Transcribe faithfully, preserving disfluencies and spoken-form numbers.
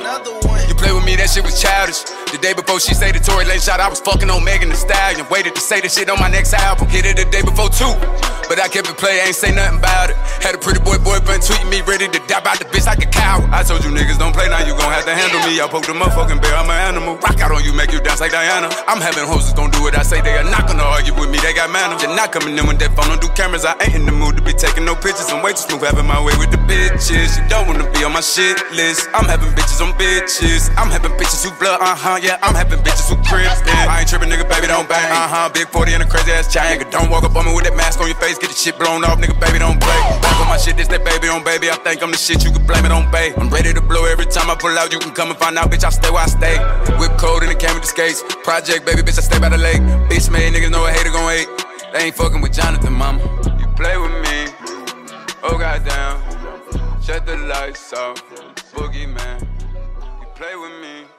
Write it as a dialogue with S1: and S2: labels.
S1: another one.
S2: You play with me, that shit was childish. The day before she say the Tory Lane shot, I was fucking on Megan Thee Stallion. Waited to say the shit on my next album. Hit it the day before too, but I kept it play, ain't say nothing about it. Had a pretty boy boyfriend tweeting me, ready to dap out the bitch like a cow. I told you niggas don't play, now you gon' have to handle me. I poked the motherfucking bear, I'm an animal. Rock out on you, make you dance like Diana. I'm having hoes gon' do what I say, they are not gonna argue with me, they got manners. You're not coming in with that phone, don't do cameras, I ain't in the mood to be taking no pictures. I'm way too smooth, having my way with the bitches. You don't wanna be on my shit list. I'm having bitches on bitches. I'm having bitches who blood, uh-huh, yeah, I'm having bitches who crips, yeah. I ain't tripping, nigga, baby, don't bang. Uh-huh, big forty and a crazy ass chain. Nigga, don't walk up on me with that mask on your face, get the shit blown off, nigga, baby, don't play. Back on my shit, this that baby on baby. I think I'm the shit, you can blame it on bae. I'm ready to blow every time I pull out, you can come and find out, bitch, I stay where I stay. Whip cold and it came with the skates. Project, baby, bitch, I stay by the lake. Bitch made niggas know a hater gon' hate. They ain't fucking with Jonathan, mama. You play with me, oh goddamn. Shut the lights off, boogie man. You play with me.